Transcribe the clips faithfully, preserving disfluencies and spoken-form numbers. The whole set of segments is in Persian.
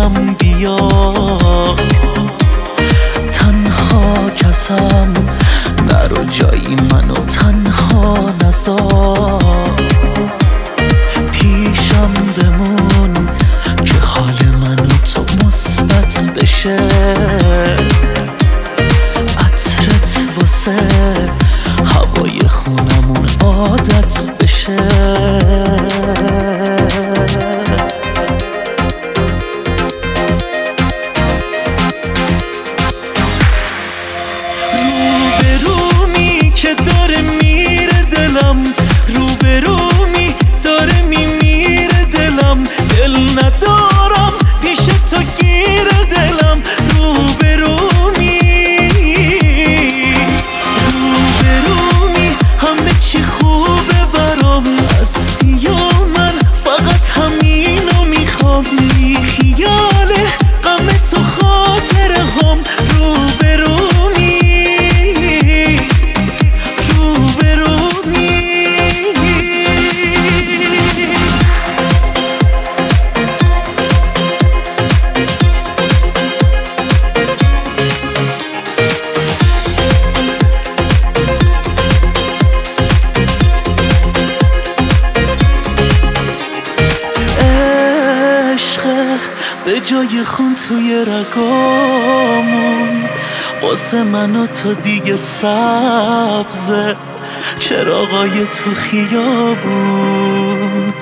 پیشم بیا، تنها کسم نرو جایی منو تنها نذار، پیشم بمون که حال منو تو مثبت بشه، عطرت واسه هوای خونمون عادت بشه. روبرومی که داره میره دلم، روبرومی داره میمیره دلم، دل ندارم پیش تو گیر دلم. روبرومی روبرومی همه چی خوبه برام، هستی یا من فقط همینو میخوام، بی خیاله غم تو خاطره هم. روبرومی به جای خون توی رگامون واسه من و تو دیگه سبزه، چراغای تو خیابون.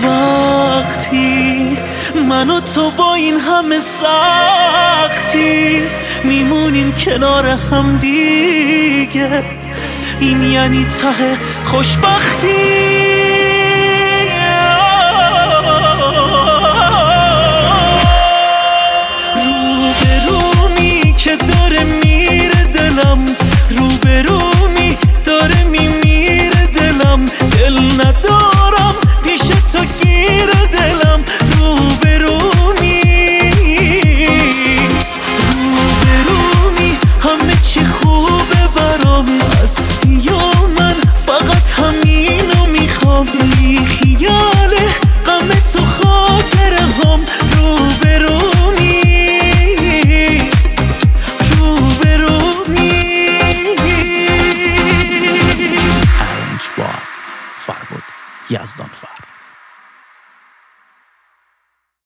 وقتی من و تو با این همه سختی میمونیم کنار هم دیگه، این یعنی ته خوشبختی. که داره میره دلم، روبرومی داره میمیره دلم، دل ندارم پیش تو گیر دلم. روبرومی روبرومی همه چی خوبه برام، هستی یا من فقط همینو میخوام، بی خیاله غم تو خاطره هم. روبرومی فربود یزدان فر